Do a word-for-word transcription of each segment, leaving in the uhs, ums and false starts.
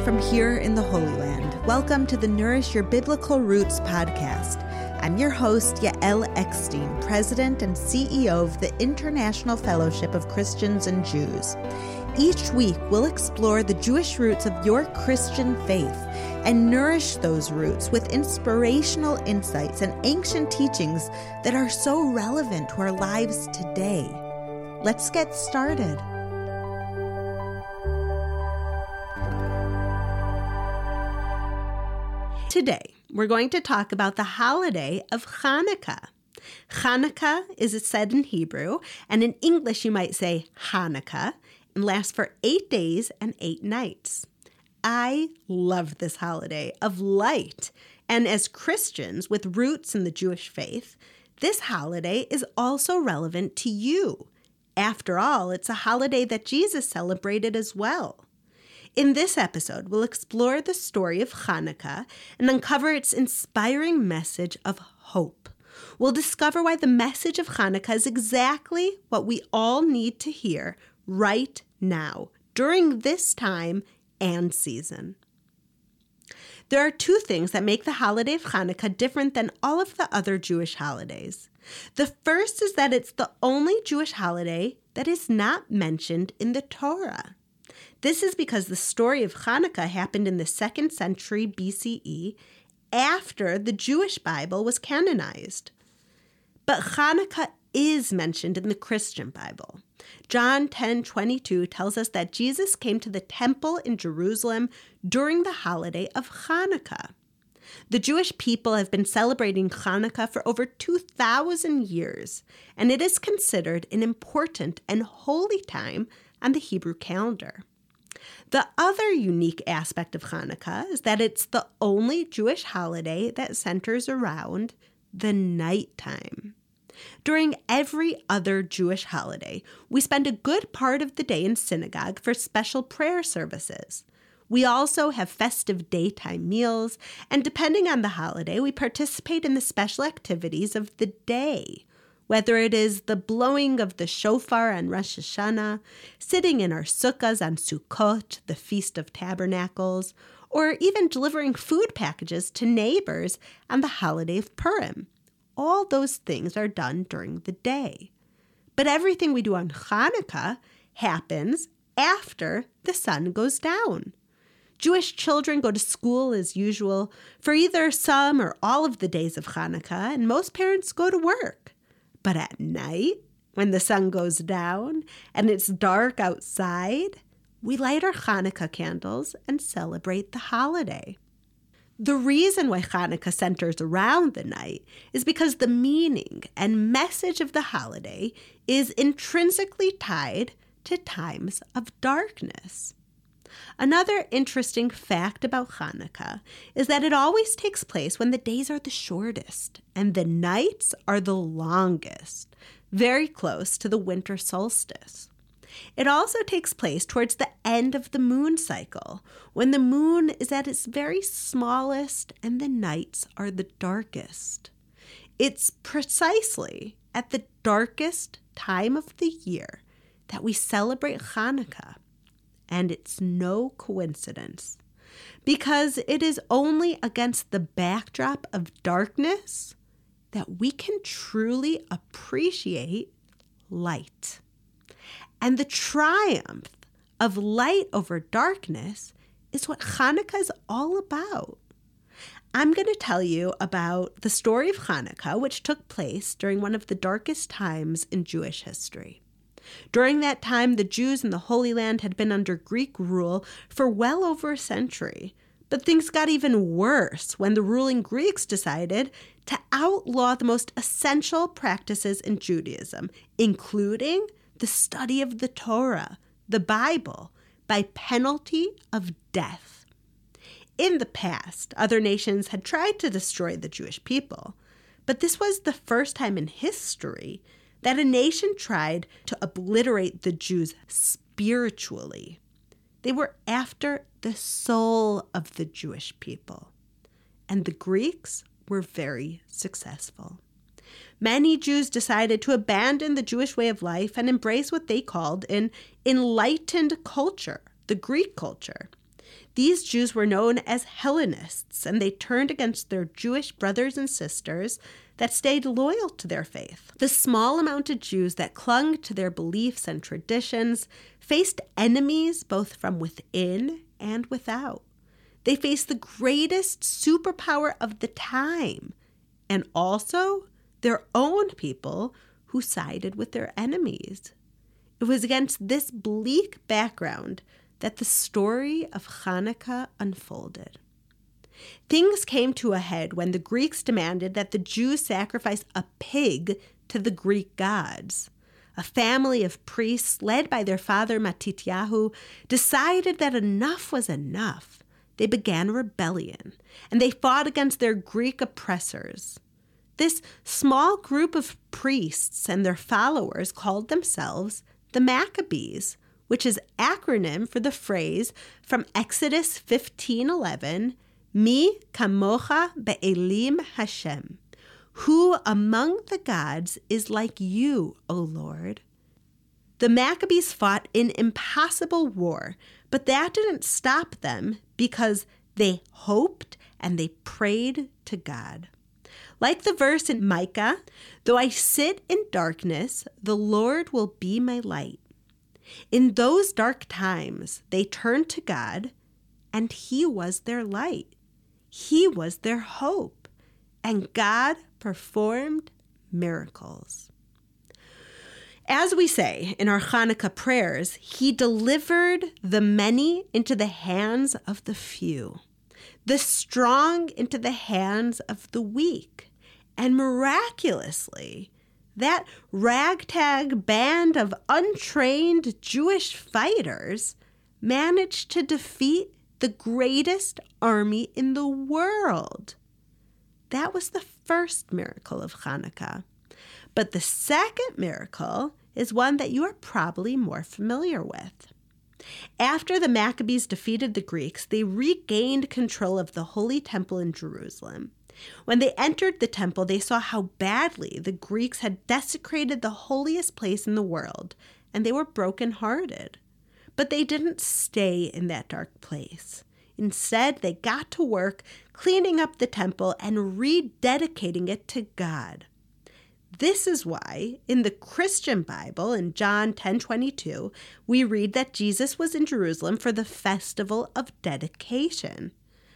from here in the Holy Land. Welcome to the Nourish Your Biblical Roots podcast. I'm your host, Yael Eckstein, President and C E O of the International Fellowship of Christians and Jews. Each week, we'll explore the Jewish roots of your Christian faith and nourish those roots with inspirational insights and ancient teachings that are so relevant to our lives today. Let's get started. Today, we're going to talk about the holiday of Hanukkah. Hanukkah is said in Hebrew, and in English you might say Hanukkah, and lasts for eight days and eight nights. I love this holiday of light, and as Christians with roots in the Jewish faith, this holiday is also relevant to you. After all, it's a holiday that Jesus celebrated as well. In this episode, we'll explore the story of Hanukkah and uncover its inspiring message of hope. We'll discover why the message of Hanukkah is exactly what we all need to hear right now, during this time and season. There are two things that make the holiday of Hanukkah different than all of the other Jewish holidays. The first is that it's the only Jewish holiday that is not mentioned in the Torah. This is because the story of Hanukkah happened in the second century B C E, after the Jewish Bible was canonized. But Hanukkah is mentioned in the Christian Bible. John ten twenty-two tells us that Jesus came to the temple in Jerusalem during the holiday of Hanukkah. The Jewish people have been celebrating Hanukkah for over two thousand years, and it is considered an important and holy time on the Hebrew calendar. The other unique aspect of Hanukkah is that it's the only Jewish holiday that centers around the nighttime. During every other Jewish holiday, we spend a good part of the day in synagogue for special prayer services. We also have festive daytime meals, and depending on the holiday, we participate in the special activities of the day. Whether it is the blowing of the shofar on Rosh Hashanah, sitting in our sukkahs on Sukkot, the Feast of Tabernacles, or even delivering food packages to neighbors on the holiday of Purim. All those things are done during the day. But everything we do on Hanukkah happens after the sun goes down. Jewish children go to school as usual for either some or all of the days of Hanukkah, and most parents go to work. But at night, when the sun goes down and it's dark outside, we light our Hanukkah candles and celebrate the holiday. The reason why Hanukkah centers around the night is because the meaning and message of the holiday is intrinsically tied to times of darkness. Another interesting fact about Hanukkah is that it always takes place when the days are the shortest and the nights are the longest, very close to the winter solstice. It also takes place towards the end of the moon cycle, when the moon is at its very smallest and the nights are the darkest. It's precisely at the darkest time of the year that we celebrate Hanukkah. And it's no coincidence, because it is only against the backdrop of darkness that we can truly appreciate light. And the triumph of light over darkness is what Hanukkah is all about. I'm going to tell you about the story of Hanukkah, which took place during one of the darkest times in Jewish history. During that time, the Jews in the Holy Land had been under Greek rule for well over a century. But things got even worse when the ruling Greeks decided to outlaw the most essential practices in Judaism, including the study of the Torah, the Bible, by penalty of death. In the past, other nations had tried to destroy the Jewish people, but this was the first time in history that a nation tried to obliterate the Jews spiritually. They were after the soul of the Jewish people, and the Greeks were very successful. Many Jews decided to abandon the Jewish way of life and embrace what they called an enlightened culture, the Greek culture. These Jews were known as Hellenists, and they turned against their Jewish brothers and sisters that stayed loyal to their faith. The small amount of Jews that clung to their beliefs and traditions faced enemies both from within and without. They faced the greatest superpower of the time, and also their own people who sided with their enemies. It was against this bleak background that the story of Hanukkah unfolded. Things came to a head when the Greeks demanded that the Jews sacrifice a pig to the Greek gods. A family of priests led by their father Matityahu decided that enough was enough. They began a rebellion, and they fought against their Greek oppressors. This small group of priests and their followers called themselves the Maccabees, which is acronym for the phrase from Exodus fifteen eleven, Mi kamocha be'elim Hashem. Who among the gods is like you, O Lord? The Maccabees fought an impossible war, but that didn't stop them because they hoped and they prayed to God. Like the verse in Micah, though I sit in darkness, the Lord will be my light. In those dark times, they turned to God, and He was their light. He was their hope, and God performed miracles. As we say in our Hanukkah prayers, He delivered the many into the hands of the few, the strong into the hands of the weak, and miraculously, that ragtag band of untrained Jewish fighters managed to defeat the greatest army in the world. That was the first miracle of Hanukkah. But the second miracle is one that you are probably more familiar with. After the Maccabees defeated the Greeks, they regained control of the Holy Temple in Jerusalem. When they entered the temple, they saw how badly the Greeks had desecrated the holiest place in the world, and they were brokenhearted. But they didn't stay in that dark place. Instead, they got to work cleaning up the temple and rededicating it to God. This is why in the Christian Bible, in John ten twenty-two, we read that Jesus was in Jerusalem for the festival of dedication.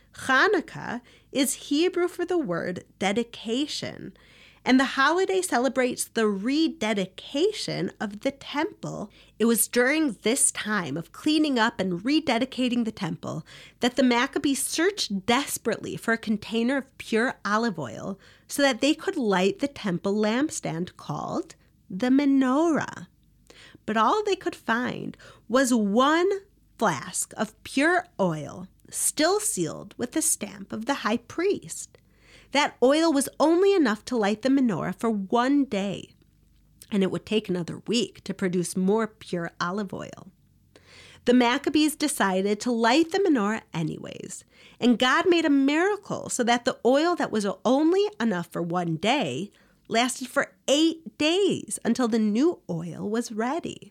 Hanukkah is Hebrew for the word dedication, and the holiday celebrates the rededication of the temple. It was during this time of cleaning up and rededicating the temple that the Maccabees searched desperately for a container of pure olive oil so that they could light the temple lampstand called the menorah. But all they could find was one flask of pure oil, still sealed with the stamp of the high priest. That oil was only enough to light the menorah for one day, and it would take another week to produce more pure olive oil. The Maccabees decided to light the menorah anyways, and God made a miracle so that the oil that was only enough for one day lasted for eight days until the new oil was ready.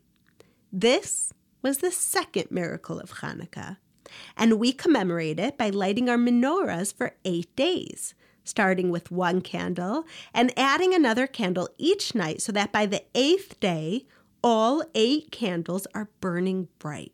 This was the second miracle of Hanukkah, and we commemorate it by lighting our menorahs for eight days, starting with one candle and adding another candle each night so that by the eighth day, all eight candles are burning bright.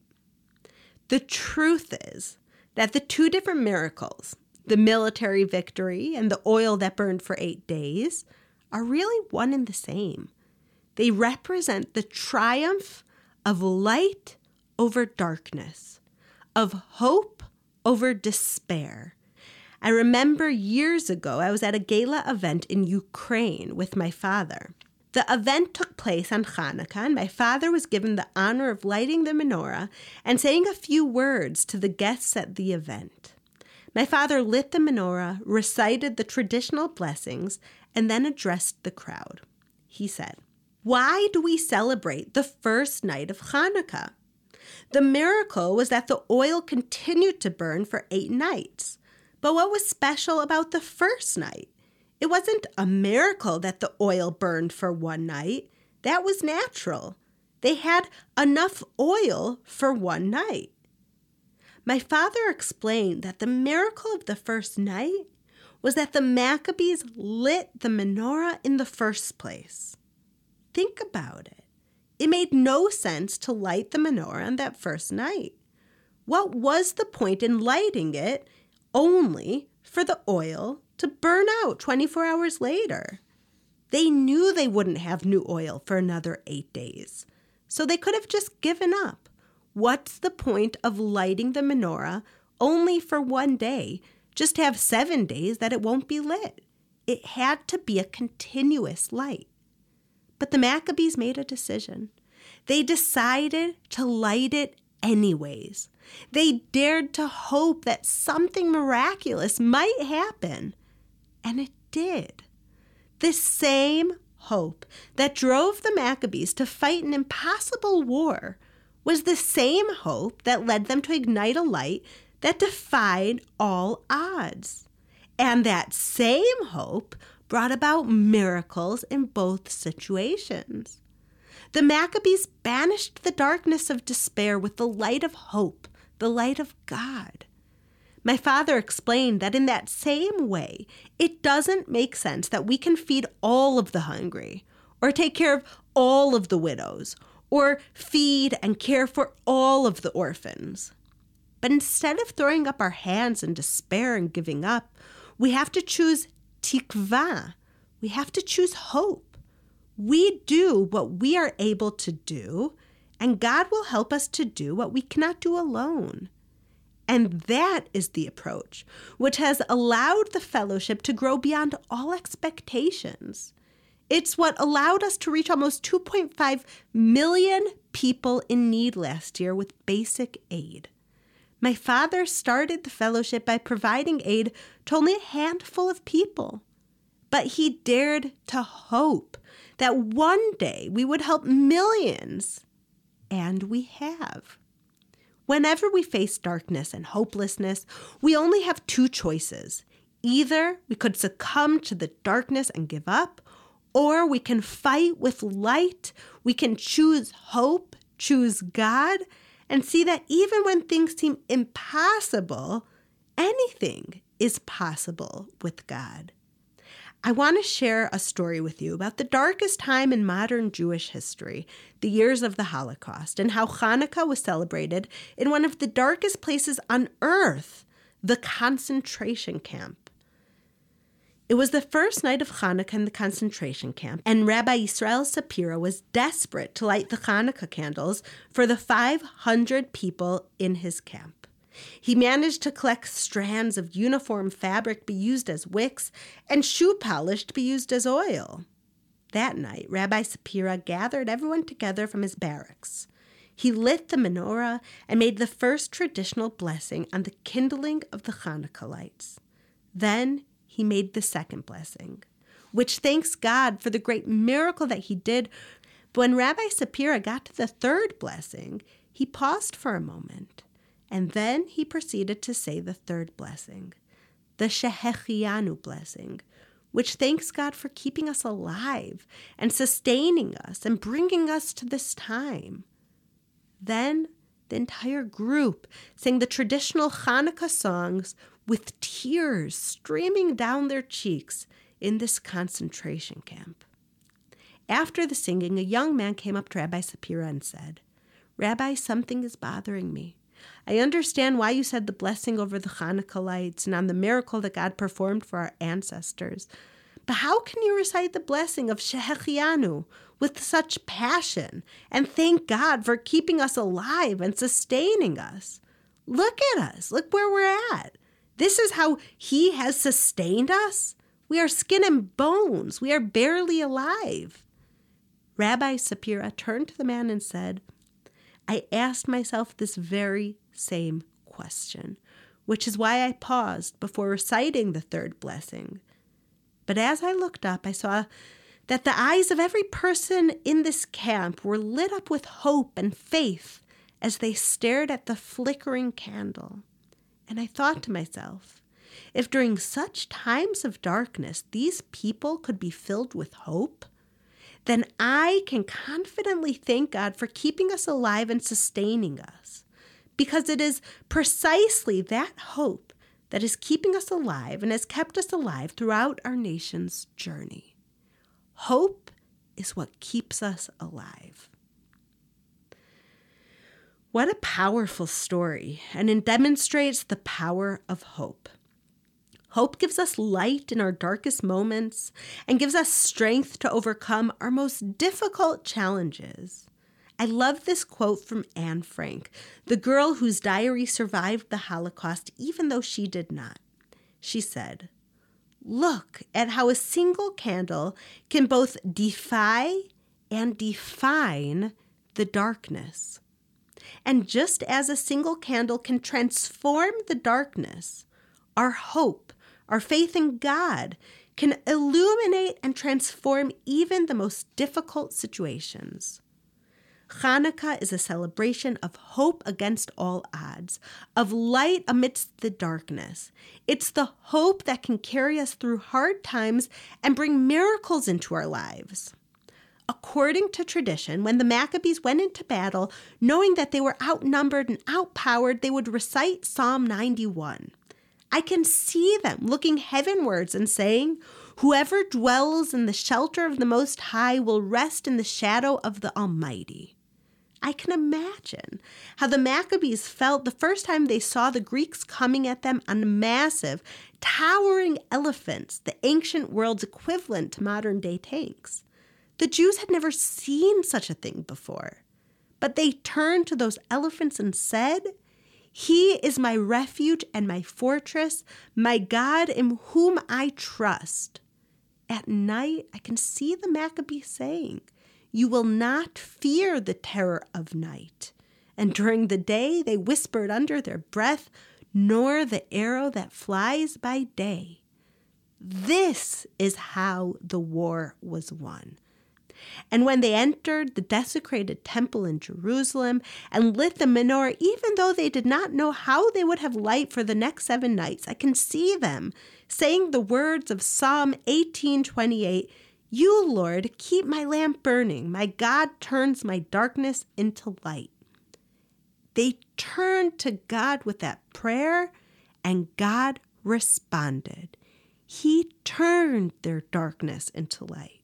The truth is that the two different miracles, the military victory and the oil that burned for eight days, are really one and the same. They represent the triumph of light over darkness, of hope over despair. I remember years ago, I was at a gala event in Ukraine with my father. The event took place on Hanukkah, and my father was given the honor of lighting the menorah and saying a few words to the guests at the event. My father lit the menorah, recited the traditional blessings, and then addressed the crowd. He said, "Why do we celebrate the first night of Hanukkah? The miracle was that the oil continued to burn for eight nights. But what was special about the first night? It wasn't a miracle that the oil burned for one night. That was natural. They had enough oil for one night. My father explained that the miracle of the first night was that the Maccabees lit the menorah in the first place. Think about it. It made no sense to light the menorah on that first night. What was the point in lighting it only for the oil to burn out twenty-four hours later? They knew they wouldn't have new oil for another eight days, so they could have just given up. What's the point of lighting the menorah only for one day, just to have seven days that it won't be lit? It had to be a continuous light. But the Maccabees made a decision. They decided to light it anyways. They dared to hope that something miraculous might happen. And it did. This same hope that drove the Maccabees to fight an impossible war was the same hope that led them to ignite a light that defied all odds. And that same hope brought about miracles in both situations. The Maccabees banished the darkness of despair with the light of hope, the light of God. My father explained that in that same way, it doesn't make sense that we can feed all of the hungry, or take care of all of the widows, or feed and care for all of the orphans. But instead of throwing up our hands in despair and giving up, we have to choose tikva. We have to choose hope. We do what we are able to do, and God will help us to do what we cannot do alone. And that is the approach which has allowed the fellowship to grow beyond all expectations. It's what allowed us to reach almost two point five million people in need last year with basic aid. My father started the fellowship by providing aid to only a handful of people. But he dared to hope that one day we would help millions. And we have. Whenever we face darkness and hopelessness, we only have two choices. Either we could succumb to the darkness and give up, or we can fight with light. We can choose hope, choose God, and see that even when things seem impossible, anything is possible with God. I want to share a story with you about the darkest time in modern Jewish history, the years of the Holocaust, and how Hanukkah was celebrated in one of the darkest places on earth, the concentration camp. It was the first night of Hanukkah in the concentration camp, and Rabbi Yisrael Sapira was desperate to light the Hanukkah candles for the five hundred people in his camp. He managed to collect strands of uniform fabric to be used as wicks and shoe polish to be used as oil. That night, Rabbi Sapira gathered everyone together from his barracks. He lit the menorah and made the first traditional blessing on the kindling of the Hanukkah lights. Then he made the second blessing, which thanks God for the great miracle that he did. But when Rabbi Sapira got to the third blessing, he paused for a moment. And then he proceeded to say the third blessing, the Shehechianu blessing, which thanks God for keeping us alive and sustaining us and bringing us to this time. Then the entire group sang the traditional Hanukkah songs with tears streaming down their cheeks in this concentration camp. After the singing, a young man came up to Rabbi Sapira and said, "Rabbi, something is bothering me. I understand why you said the blessing over the Hanukkah lights and on the miracle that God performed for our ancestors. But how can you recite the blessing of Shehechianu with such passion and thank God for keeping us alive and sustaining us? Look at us. Look where we're at. This is how he has sustained us. We are skin and bones. We are barely alive." Rabbi Sapira turned to the man and said, "I asked myself this very same question, which is why I paused before reciting the third blessing. But as I looked up, I saw that the eyes of every person in this camp were lit up with hope and faith as they stared at the flickering candle. And I thought to myself, if during such times of darkness these people could be filled with hope, then I can confidently thank God for keeping us alive and sustaining us, because it is precisely that hope that is keeping us alive and has kept us alive throughout our nation's journey. Hope is what keeps us alive. What a powerful story, and it demonstrates the power of hope. Hope gives us light in our darkest moments and gives us strength to overcome our most difficult challenges. I love this quote from Anne Frank, the girl whose diary survived the Holocaust even though she did not. She said, "Look at how a single candle can both defy and define the darkness. And just as a single candle can transform the darkness, our hope, our faith in God, can illuminate and transform even the most difficult situations." Hanukkah is a celebration of hope against all odds, of light amidst the darkness. It's the hope that can carry us through hard times and bring miracles into our lives. According to tradition, when the Maccabees went into battle, knowing that they were outnumbered and outpowered, they would recite Psalm ninety-one. I can see them looking heavenwards and saying, "Whoever dwells in the shelter of the Most High will rest in the shadow of the Almighty." I can imagine how the Maccabees felt the first time they saw the Greeks coming at them on massive, towering elephants, the ancient world's equivalent to modern-day tanks. The Jews had never seen such a thing before, but they turned to those elephants and said, "He is my refuge and my fortress, my God in whom I trust." At night, I can see the Maccabees saying, "You will not fear the terror of night." And during the day, they whispered under their breath, "Nor the arrow that flies by day." This is how the war was won. And when they entered the desecrated temple in Jerusalem and lit the menorah, even though they did not know how they would have light for the next seven nights, I can see them saying the words of Psalm eighteen twenty-eight, "You, Lord, keep my lamp burning. My God turns my darkness into light." They turned to God with that prayer, and God responded. He turned their darkness into light.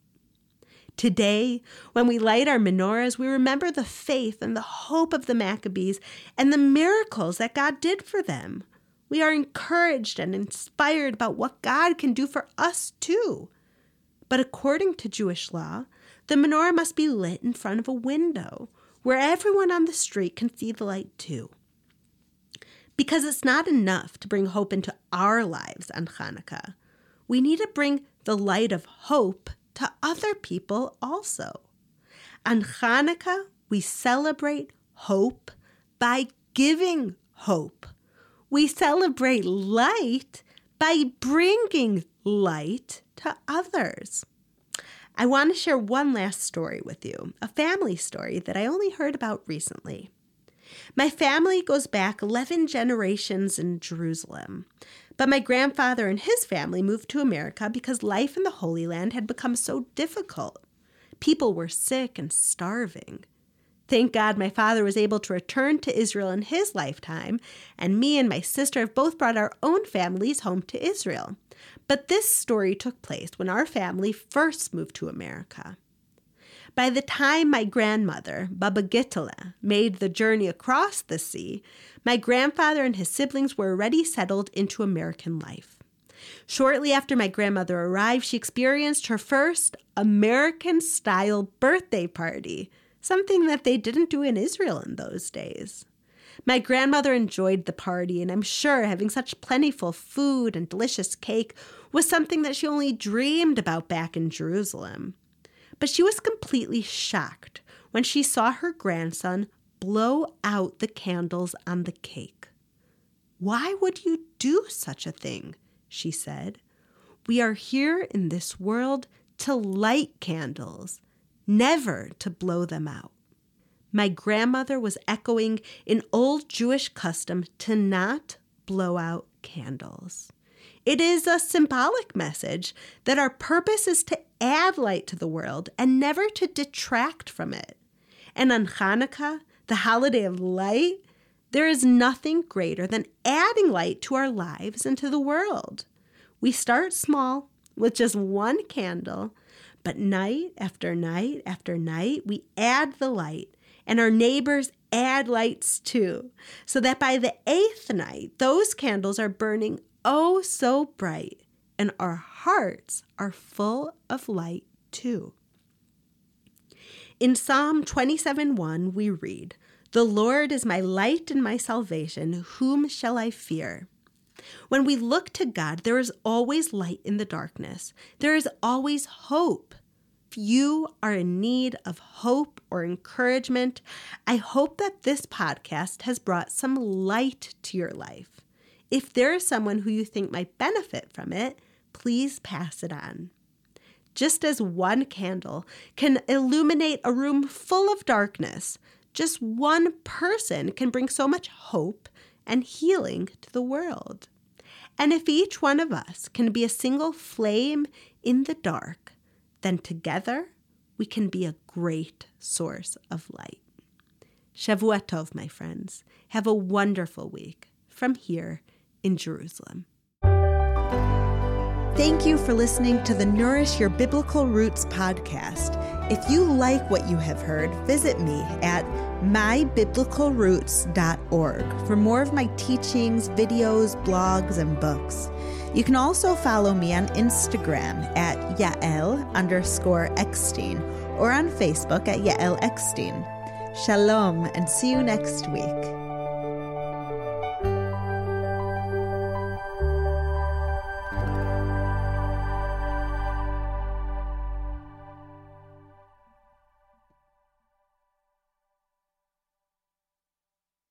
Today, when we light our menorahs, we remember the faith and the hope of the Maccabees and the miracles that God did for them. We are encouraged and inspired about what God can do for us too. But according to Jewish law, the menorah must be lit in front of a window where everyone on the street can see the light too. Because it's not enough to bring hope into our lives on Hanukkah. We need to bring the light of hope to other people also. On Hanukkah, we celebrate hope by giving hope. We celebrate light by bringing light to others. I want to share one last story with you, a family story that I only heard about recently. My family goes back eleven generations in Jerusalem, but my grandfather and his family moved to America because life in the Holy Land had become so difficult. People were sick and starving. Thank God my father was able to return to Israel in his lifetime, and me and my sister have both brought our own families home to Israel. But this story took place when our family first moved to America. By the time my grandmother, Baba Gittele, made the journey across the sea, my grandfather and his siblings were already settled into American life. Shortly after my grandmother arrived, she experienced her first American-style birthday party, something that they didn't do in Israel in those days. My grandmother enjoyed the party, and I'm sure having such plentiful food and delicious cake was something that she only dreamed about back in Jerusalem. But she was completely shocked when she saw her grandson blow out the candles on the cake. "Why would you do such a thing?" she said. "We are here in this world to light candles, never to blow them out." My grandmother was echoing an old Jewish custom to not blow out candles. It is a symbolic message that our purpose is to add light to the world and never to detract from it. And on Hanukkah, the holiday of light, There is nothing greater than adding light to our lives and to the world. We start small with just one candle, but night after night after night, we add the light, and our neighbors add lights too, so that by the eighth night, those candles are burning oh so bright, and our hearts are full of light too. In Psalm twenty-seven one, we read, "The Lord is my light and my salvation. Whom shall I fear?" When we look to God, there is always light in the darkness. There is always hope. If you are in need of hope or encouragement, I hope that this podcast has brought some light to your life. If there is someone who you think might benefit from it, please pass it on. Just as one candle can illuminate a room full of darkness, just one person can bring so much hope and healing to the world. And if each one of us can be a single flame in the dark, then together we can be a great source of light. Shavua Tov, my friends. Have a wonderful week from here in Jerusalem. Thank you for listening to the Nourish Your Biblical Roots podcast. If you like what you have heard, visit me at my biblical roots dot org for more of my teachings, videos, blogs, and books. You can also follow me on Instagram at Yael underscore Eckstein or on Facebook at Yael Eckstein. Shalom and see you next week.